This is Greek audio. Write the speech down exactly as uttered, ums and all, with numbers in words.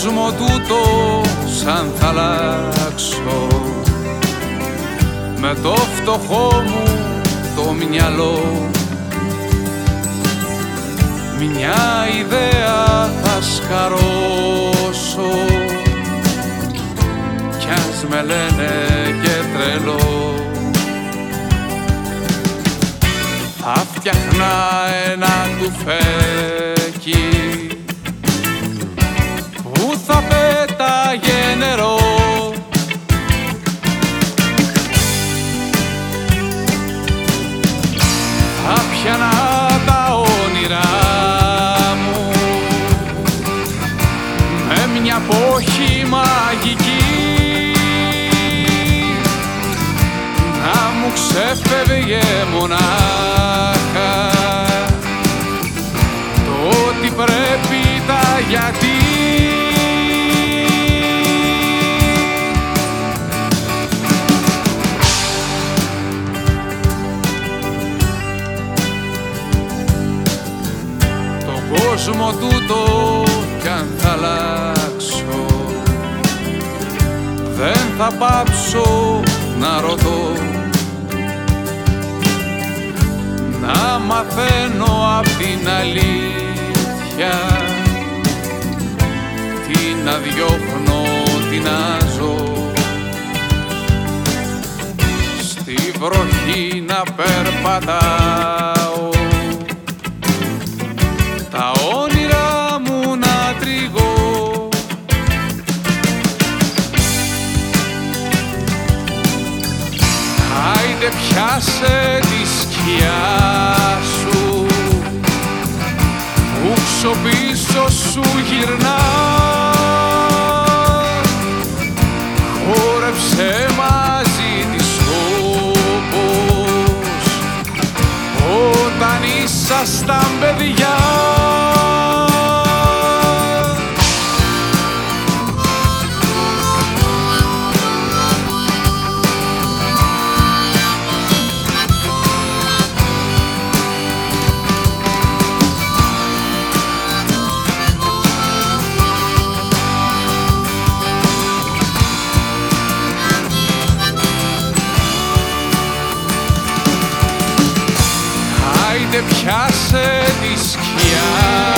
κόσμο τούτο σαν θα αλλάξω με το φτωχό μου το μυαλό. Μια ιδέα θα σκαρώσω κι ας με λένε και τρελό. Θα φτιάχνα ένα τουφέκι που θα πέταγε νερό. Θα πιάνα τα όνειρά μου με μια πόχη μαγική, να μου ξεφεύγε μονάχα το ότι πρέπει τα γιατί. Τον κόσμο τούτο κι αν θα αλλάξω δεν θα πάψω να ρωτώ, να μαθαίνω απ' την αλήθεια, τι να διώχνω, τι να ζω, στη βροχή να περπατάω, τα όνειρά μου να τριγώ. Άιντε πιάσε τη σκιά σου που ξοπίσω σου γυρνά, χόρεψε μαζί της όπως όταν ήσασταν παιδιά. Άιντε πιάσε τη σκιά